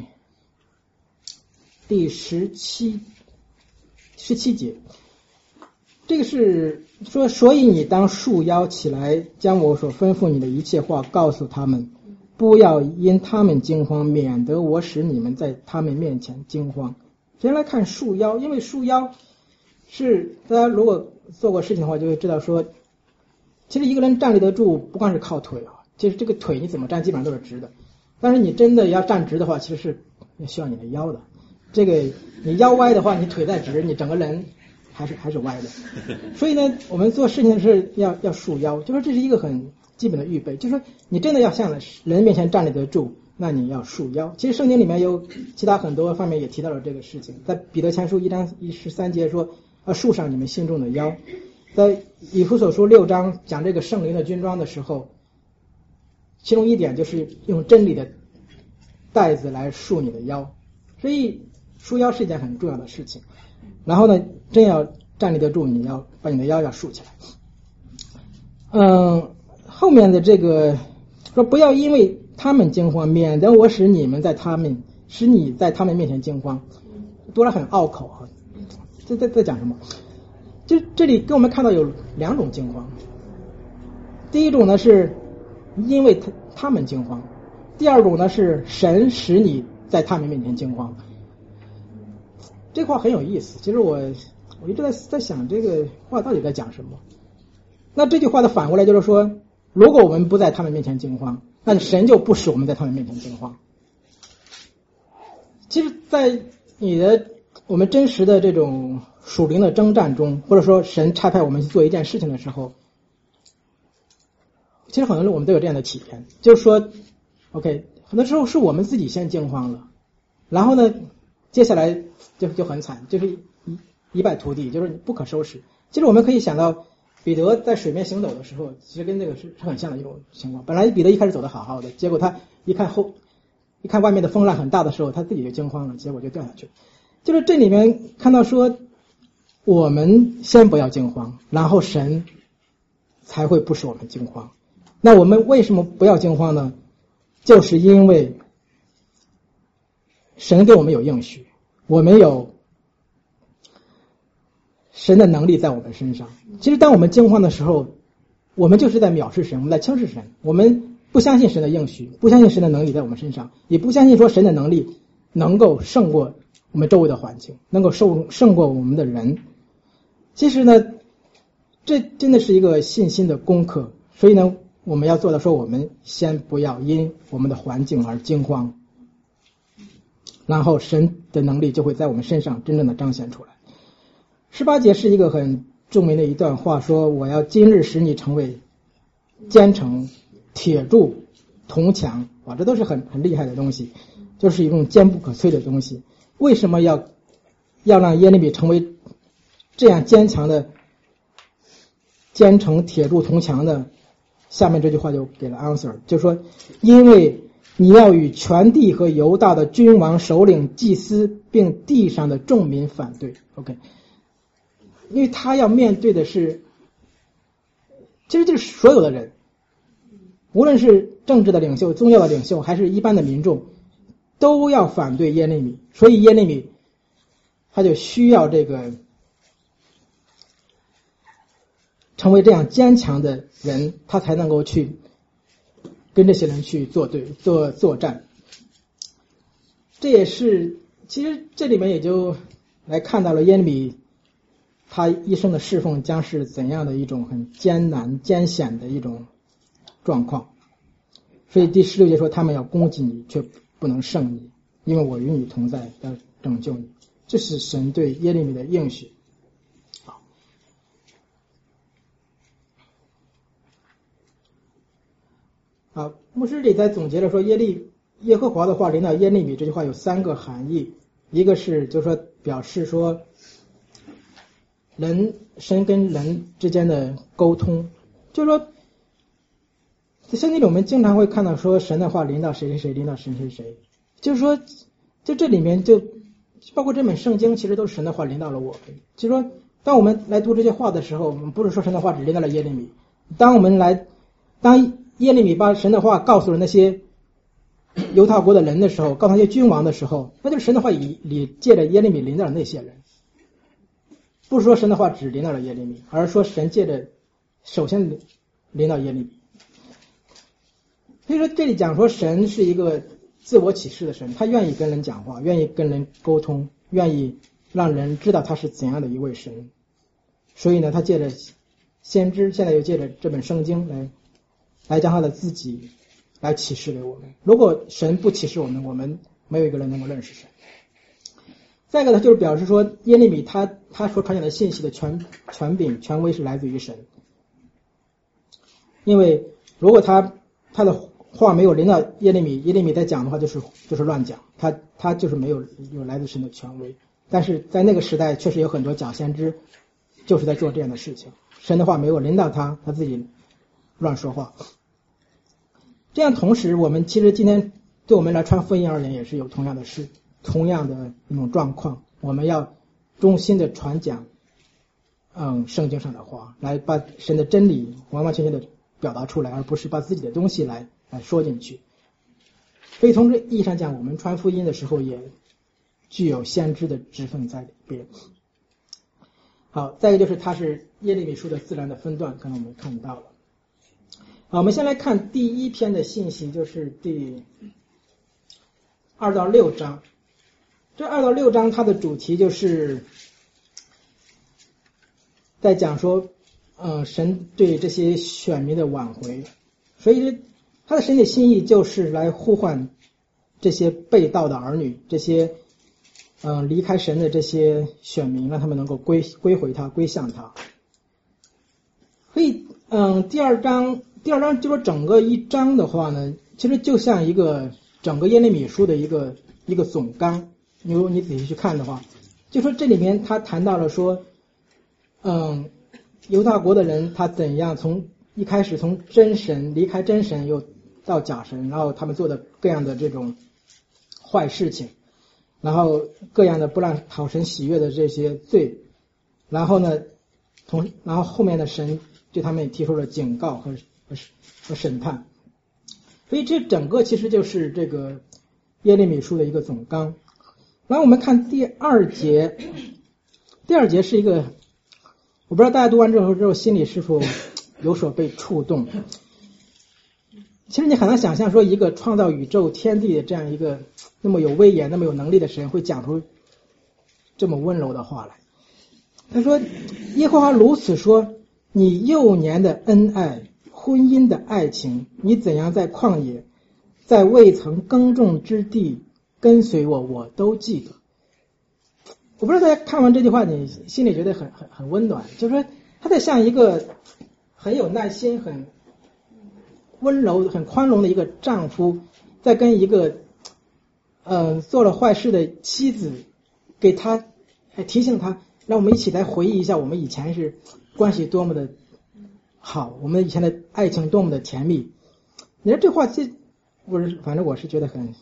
第十七十七节，这个是说，所以你当束腰起来，将我所吩咐你的一切话告诉他们，不要因他们惊慌，免得我使你们在他们面前惊慌。先来看束腰，因为束腰是大家如果做过事情的话就会知道说，其实一个人站立得住不光是靠腿啊，其实这个腿你怎么站基本上都是直的，但是你真的要站直的话，其实是需要你的腰的。这个你腰歪的话，你腿再直，你整个人还是还是歪的。所以呢，我们做事情是要要束腰，就说这是一个很基本的预备，就说你真的要向人面前站立得住，那你要束腰。其实圣经里面有其他很多方面也提到了这个事情，在彼得前书一章一十三节说要束上你们心中的腰，在以弗所书六章讲这个圣灵的军装的时候，其中一点就是用真理的带子来束你的腰，所以束腰是一件很重要的事情。然后呢，真要站立得住，你要把你的腰要束起来。嗯，后面的这个说不要因为他们惊慌，免得我使你们在他们使你在他们面前惊慌，多了很拗口啊。这在在讲什么？就这里给我们看到有两种惊慌。第一种呢是因为他他们惊慌，第二种呢是神使你在他们面前惊慌。这话很有意思，其实我我一直在在想这个话到底在讲什么。 那这句话的反过来就是说，如果我们不在他们面前惊慌，那神就不使我们在他们面前惊慌。其实在你的我们真实的这种属灵的征战中，或者说神差派我们去做一件事情的时候，其实很多人我们都有这样的体验，就是说 OK 很多时候是我们自己先惊慌了，然后呢接下来就就很惨，就是一一败涂地，就是不可收拾。其实我们可以想到彼得在水面行走的时候，其实跟这个是是很像的一种情况。本来彼得一开始走得好好的，结果他一看后一看外面的风浪很大的时候，他自己就惊慌了，结果就掉下去。就是这里面看到说，我们先不要惊慌，然后神才会不使我们惊慌。那我们为什么不要惊慌呢？就是因为神给我们有应许，我们有神的能力在我们身上。其实当我们惊慌的时候，我们就是在藐视神，我们在轻视神，我们不相信神的应许，不相信神的能力在我们身上，也不相信说神的能力能够胜过我们周围的环境，能够胜胜过我们的人。其实呢，这真的是一个信心的功课。所以呢，我们要做到说，我们先不要因我们的环境而惊慌，然后神的能力就会在我们身上真正的彰显出来。十八节是一个很著名的一段话，说我要今日使你成为坚城、铁柱、铜墙。哇，这都是很很厉害的东西，就是一种坚不可摧的东西。为什么要要让耶利米成为这样坚强的坚城、铁柱、铜墙呢？下面这句话就给了 answer， 就是说，因为你要与全地和犹大的君王、首领、祭司并地上的众民反对。 OK， 因为他要面对的是，其实就是所有的人，无论是政治的领袖、宗教的领袖，还是一般的民众，都要反对耶利米。所以耶利米他就需要这个成为这样坚强的人，他才能够去跟这些人去作对作作战。这也是其实这里面也就来看到了耶利米他一生的侍奉将是怎样的一种很艰难艰险的一种状况。所以第十六节说，他们要攻击你却不能胜你，因为我与你同在，要拯救你。这是神对耶利米的应许。啊，牧师里在总结了说，耶利耶和华的话临到耶利米这句话有三个含义。一个是就是说表示说人神跟人之间的沟通，就是说在圣经里我们经常会看到说神的话临到谁谁谁，临到谁谁谁，就是说就这里面就包括这本圣经其实都是神的话临到了我们。就是说当我们来读这些话的时候，我们不是说神的话只临到了耶利米，当我们来当耶利米把神的话告诉了那些犹大国的人的时候，告诉那些君王的时候，那就是神的话里里借着耶利米临到了那些人。不是说神的话只临到了耶利米，而是说神借着首先临到耶利米。所以说这里讲说神是一个自我启示的神，他愿意跟人讲话，愿意跟人沟通，愿意让人知道他是怎样的一位神。所以呢，他借着先知，现在又借着这本圣经来来将他的自己来启示给我们。如果神不启示我们，我们没有一个人能够认识神。再一个呢，就是表示说耶利米他他所传讲的信息的权权柄权威是来自于神。因为如果他他的话没有临到耶利米，耶利米在讲的话就是就是乱讲，他他就是没有有来自神的权威。但是在那个时代确实有很多假先知就是在做这样的事情，神的话没有临到他，他自己乱说话。这样同时我们其实今天对我们来传福音而言也是有同样的事，同样的一种状况。我们要衷心的传讲嗯圣经上的话，来把神的真理完完全全的表达出来，而不是把自己的东西来来说进去。所以从这意义上讲，我们传福音的时候也具有先知的职分在里边。好，再一个就是它是耶利米书的自然的分段，刚才我们看到了。好，我们先来看第一篇的信息，就是第二到六章。这二到六章它的主题就是在讲说呃神对这些选民的挽回，所以他的神的心意就是来呼唤这些被盗的儿女，这些嗯、呃、离开神的这些选民，让他们能够归归回他，归向他。所以嗯，第二章第二章就说整个一章的话呢，其实就像一个整个耶利米书的一个一个总纲。如果你仔细去看的话，就说这里面他谈到了说，嗯，犹大国的人他怎样从一开始从真神离开真神，又到假神，然后他们做的各样的这种坏事情，然后各样的不让讨神喜悦的这些罪，然后呢，同然后后面的神对他们也提出了警告和和和审判，所以这整个其实就是这个耶利米书的一个总纲。然后我们看第二节，第二节是一个，我不知道大家读完之后之后心里是否有所被触动。其实你很难想象说一个创造宇宙天地的这样一个那么有威严那么有能力的神会讲出这么温柔的话来。他说耶和华如此说，你幼年的恩爱，婚姻的爱情，你怎样在旷野，在未曾耕种之地跟随我，我都记得。我不知道大家看完这句话你心里觉得很很很温暖，就是说他在像一个很有耐心很温柔很宽容的一个丈夫，在跟一个呃做了坏事的妻子，给他还提醒他，让我们一起来回忆一下我们以前是关系多么的好，我们以前的爱情多么的甜蜜。你说这话这我是反正我是觉得很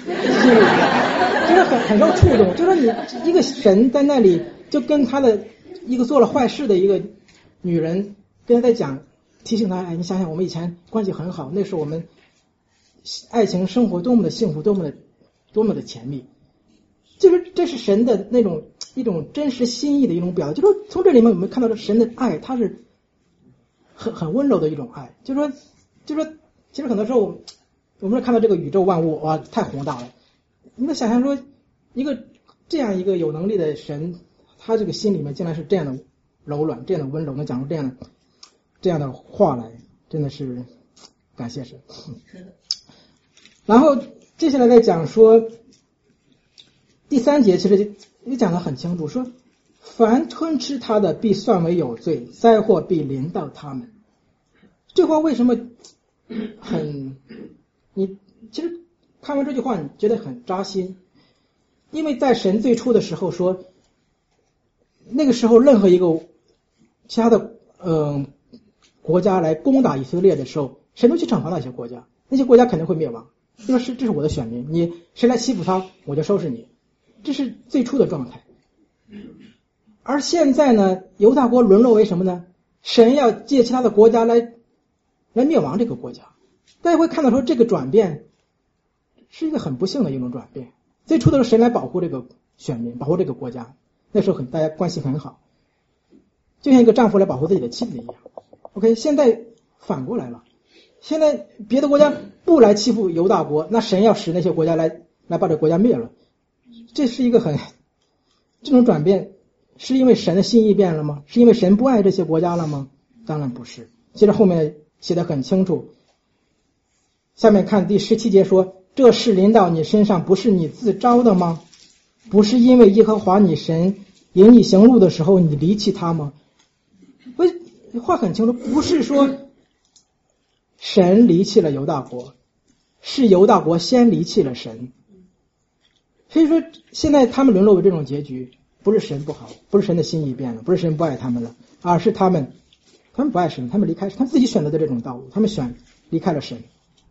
就是很很受触动，就说你一个神在那里就跟他的一个做了坏事的一个女人跟他在讲，提醒他，哎，你想想我们以前关系很好，那时候我们爱情生活多么的幸福，多么的多么的甜蜜，就是这是神的那种一种真实心意的一种表达。就说从这里面我们看到了神的爱，它是很很温柔的一种爱。就说就说其实很多时候我们看到这个宇宙万物哇太宏大了，你能想象说一个这样一个有能力的神，他这个心里面竟然是这样的柔软，这样的温柔，能讲出这样的这样的话来，真的是感谢神。然后接下来再讲说第三节，其实也讲得很清楚，说凡吞吃他的必算为有罪，灾祸必临到他们。这话为什么很你其实看完这句话你觉得很扎心，因为在神最初的时候说，那个时候任何一个其他的呃国家来攻打以色列的时候，神都去惩罚那些国家，那些国家肯定会灭亡，因为是这是我的选民，你谁来欺负他我就收拾你，这是最初的状态。而现在呢，犹大国沦落为什么呢？神要借其他的国家来来灭亡这个国家。大家会看到说这个转变是一个很不幸的一种转变。最初的时候神来保护这个选民，保护这个国家，那时候很大家关系很好，就像一个丈夫来保护自己的妻子一样。 OK， 现在反过来了，现在别的国家不来欺负犹大国，那神要使那些国家来来把这个国家灭了。这是一个很这种转变是因为神的心意变了吗？是因为神不爱这些国家了吗？当然不是。接着后面写得很清楚，下面看第十七节说，这事临到你身上不是你自招的吗？不是因为耶和华你神引你行路的时候你离弃他吗？话很清楚，不是说神离弃了犹大国，是犹大国先离弃了神。所以说现在他们沦落为这种结局，不是神不好，不是神的心意变了，不是神不爱他们了，而是他们他们不爱神，他们离开他们自己选择的这种道路，他们选离开了神。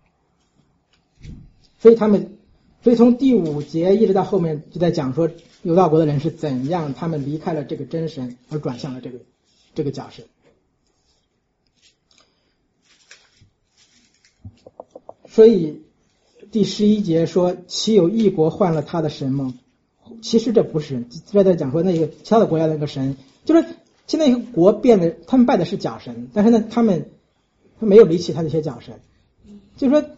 所以他们所以从第五节一直到后面就在讲说犹大国的人是怎样他们离开了这个真神而转向了这个这个假神。所以第十一节说，岂有一国换了他的神吗？其实这不是，这在讲说那个其他的国家的那个神，就是现在一个国变得他们拜的是假神，但是呢他们他没有离弃他那些假神，就是说，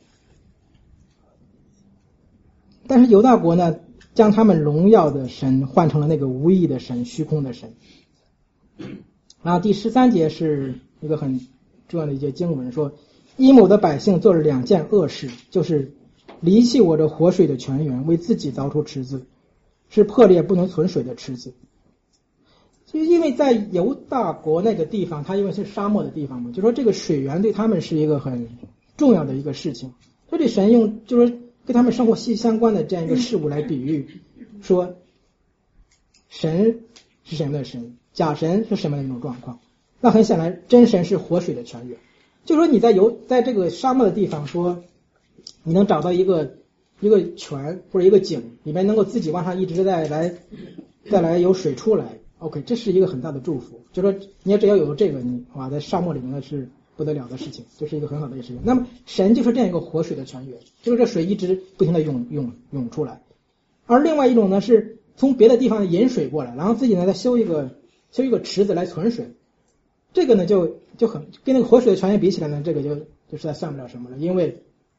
但是犹大国呢将他们荣耀的神换成了那个无意的神，虚空的神。 然后第十三节是一个很重要的一节经文，说伊某的百姓做了两件恶事，就是离弃我这活水的泉源，为自己凿出池子，是破裂不能存水的池子。就因为在犹大国那个地方，它因为是沙漠的地方嘛，就说这个水源对他们是一个很重要的一个事情。这里神用就是跟他们生活息息相关的这样一个事物来比喻，说神是什么的神，假神是什么的一种状况。那很显然真神是活水的泉源。就说你在有在这个沙漠的地方，说你能找到一个一个泉或者一个井，里面能够自己往上一直再来再来有水出来， OK， 这是一个很大的祝福。就说你要只要有这个，你哇，在沙漠里面那是不得了的事情，这是一个很好的事情。那么神就是这样一个活水的泉源，就是这水一直不停的涌涌涌出来。而另外一种呢，是从别的地方引水过来，然后自己呢再修一个修一个池子来存水。这个呢就就很跟那个活水的泉源比起来呢，这个就就实在算不了什么了。因为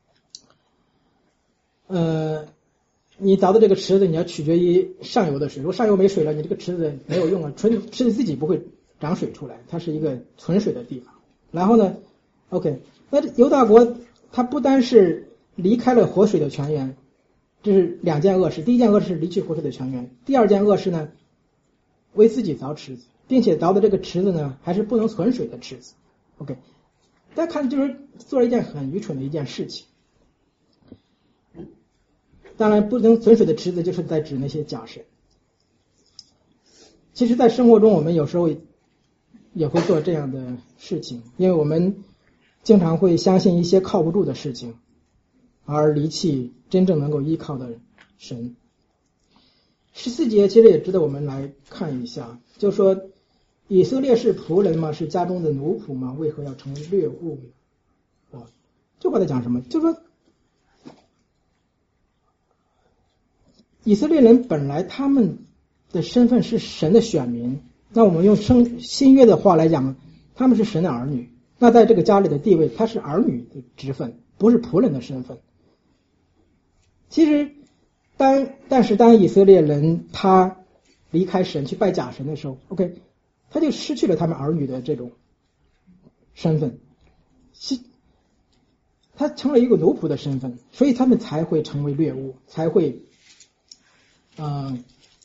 呃你凿的这个池子，你要取决于上游的水，如果上游没水了，你这个池子没有用啊，纯池子自己不会长水出来，它是一个存水的地方。然后呢 OK， 那犹大国它不单是离开了活水的泉源，这是两件恶事。第一件恶事是离去活水的泉源，第二件恶事呢，为自己凿池子，并且凿的这个池子呢还是不能存水的池子。 OK， 大家看就是做了一件很愚蠢的一件事情。当然不能存水的池子就是在指那些假神。其实在生活中我们有时候也会做这样的事情，因为我们经常会相信一些靠不住的事情，而离弃真正能够依靠的神。十四节其实也值得我们来看一下，就说以色列是仆人吗？是家中的奴仆吗？为何要成为掠物呢？哦，这话在讲什么？就说以色列人本来他们的身份是神的选民，那我们用生新约的话来讲，他们是神的儿女。那在这个家里的地位，他是儿女的职分，不是仆人的身份。其实当但是当以色列人他离开神去拜假神的时候 OK， 他就失去了他们儿女的这种身份，他成了一个奴仆的身份，所以他们才会成为掠物，才会呃，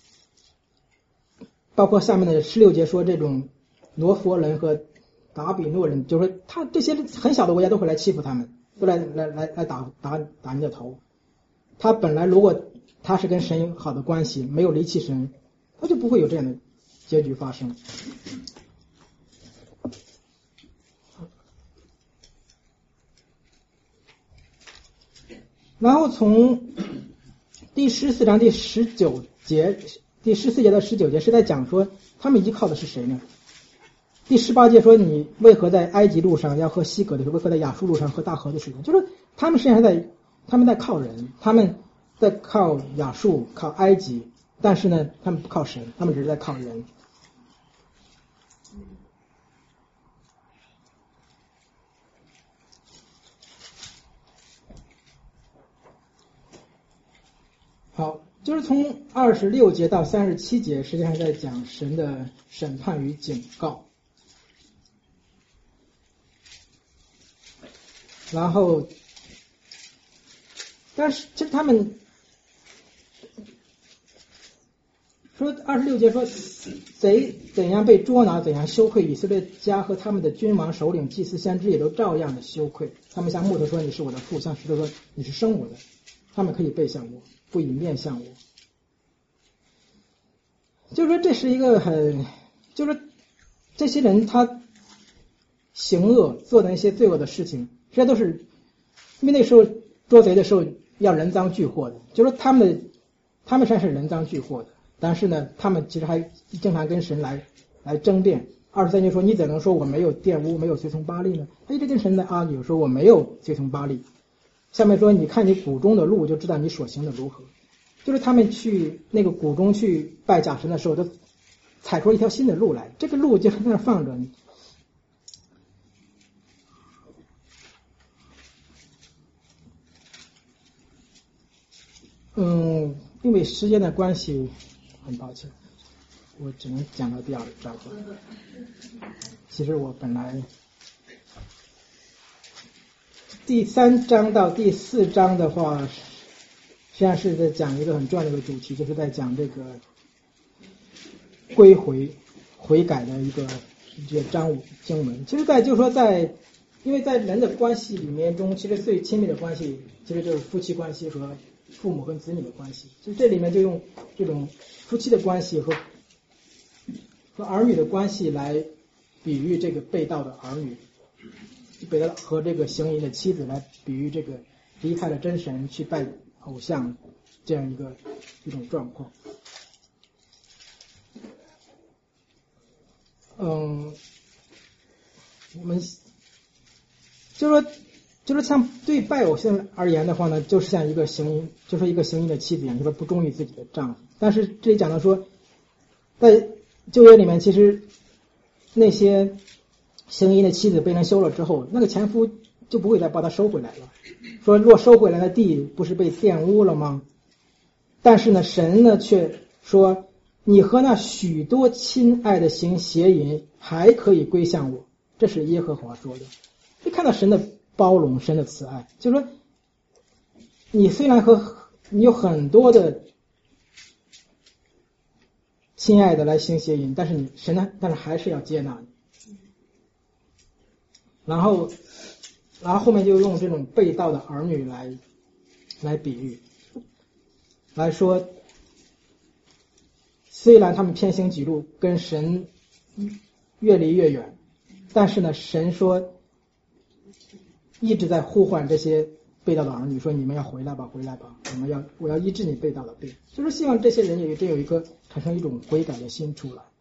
包括下面的十六节说这种挪佛人和达比诺人，就是说他这些很小的国家都会来欺负他们，都来来来来打打打你的头。他本来如果他是跟神有好的关系，没有离弃神，他就不会有这样的结局发生。然后从第十四章第十九节，第十四节到十九节是在讲说他们依靠的是谁呢？第十八节说你为何在埃及路上要喝西格的水，为何在亚述路上喝大河的水呢？就是他们实际上在他们在靠人，他们在靠亚述靠埃及，但是呢他们不靠神，他们只是在靠人。好，就是从二十六节到三十七节，实际上在讲神的审判与警告。然后，但是其实他们说二十六节说贼怎样被捉拿，怎样羞愧，以色列家和他们的君王、首领、祭司、先知也都照样的羞愧。他们向木头说你是我的父，向石头说你是生我的。他们可以背向我，不以面向我。就是说这是一个很，就是说这些人他行恶做的那些罪恶的事情，实际上都是因为那时候捉贼的时候要人赃俱获的，就是说他们的他们实际上是人赃俱获的，但是呢他们其实还经常跟神来来争辩。二十三节说你怎能说我没有玷污，没有随从巴力呢？他一直跟神在阿牛说我没有随从巴力。下面说你看你谷中的路就知道你所行的如何。就是他们去那个谷中去拜假神的时候，都踩出一条新的路来，这个路就在那放着。嗯，因为时间的关系，很抱歉。 我只能讲到第二章。其实我本来第三章到第四章的话，实际上是在讲一个很重要的一个主题，就是在讲这个归回悔改的一个这个章经文。其实在就是说在因为在人的关系里面中，其实最亲密的关系其实就是夫妻关系和父母和子女的关系。其实这里面就用这种夫妻的关系和和儿女的关系来比喻这个被盗的儿女，被盗和这个行淫的妻子来比喻这个离开了真神去拜偶像这样一个一种状况。嗯，我们就是说，就是像对拜偶像而言的话呢，就是像一个行淫，就是一个行淫的妻子一样，就是不忠于自己的丈夫。但是这里讲到说，在旧约里面，其实那些行淫的妻子被人休了之后，那个前夫就不会再把她收回来了。说若收回来的地不是被玷污了吗？但是呢，神呢却说，你和那许多亲爱的行邪淫还可以归向我，这是耶和华说的。就看到神的包容，神的慈爱，就是说你虽然和你有很多的亲爱的来行邪淫，但是你神呢，但是还是要接纳你。然后然后后面就用这种被盗的儿女来来比喻，来说虽然他们偏行己路，跟神越离越远，但是呢，神说一直在呼唤这些被盗的儿女，说你们要回来吧，回来吧，我们要我要医治你被盗的病，就是希望这些人有真有一个产生一种悔改的心出来。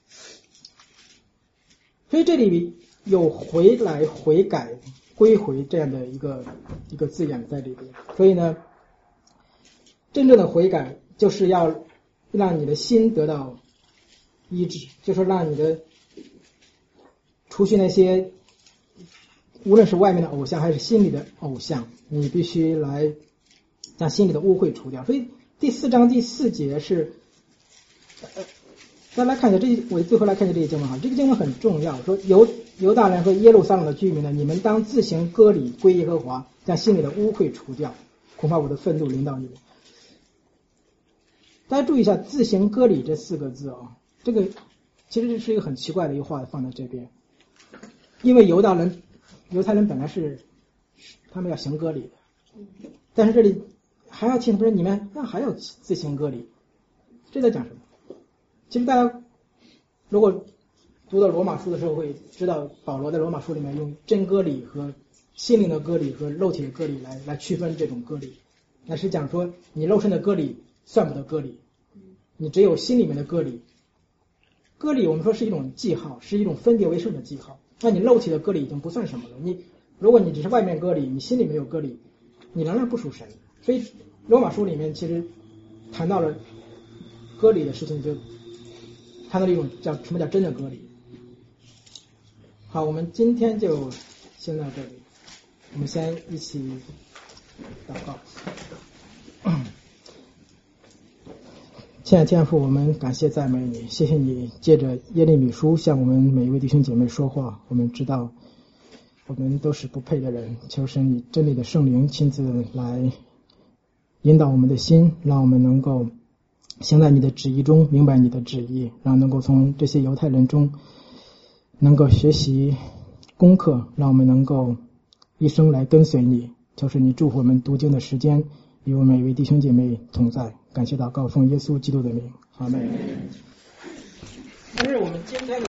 所以这里有回来、悔改、归回这样的一个一个字眼在里边。所以呢，真正的悔改就是要让你的心得到医治，就是让你的除去那些无论是外面的偶像还是心里的偶像，你必须来将心里的污秽除掉。所以第四章第四节是呃再来看一下这，我最后来看一下这个经文哈，这个经文很重要，说犹犹大人和耶路撒冷的居民呢，你们当自行割礼归耶和华，将心里的污秽除掉，恐怕我的愤怒临到你们。大家注意一下自行割礼这四个字啊，这个其实是一个很奇怪的一个话放在这边，因为犹大人犹太人本来是他们要行割礼的，但是这里还要提醒说你们那还要自行割礼，这在讲什么？其实大家如果读到罗马书的时候会知道，保罗在罗马书里面用真割礼和心灵的割礼和肉体的割礼来来区分这种割礼，那是讲说你肉身的割礼算不得割礼，你只有心里面的割礼。割礼我们说是一种记号，是一种分别为圣的记号，那你肉体的割礼已经不算什么了。你如果你只是外面割礼，你心里没有割礼，你仍然不属神。所以罗马书里面其实谈到了割礼的事情，就谈到了一种叫什么叫真的割礼。好，我们今天就先到这里，我们先一起祷告。亲爱的天父，我们感谢赞美你，谢谢你借着耶利米书向我们每一位弟兄姐妹说话。我们知道我们都是不配的人，求神你真理的圣灵亲自来引导我们的心，让我们能够行在你的旨意中，明白你的旨意，让能够从这些犹太人中能够学习功课，让我们能够一生来跟随你。求神你祝福我们读经的时间与我们每一位弟兄姐妹同在。感谢祷告，奉耶稣基督的名，阿们。但是我们今天的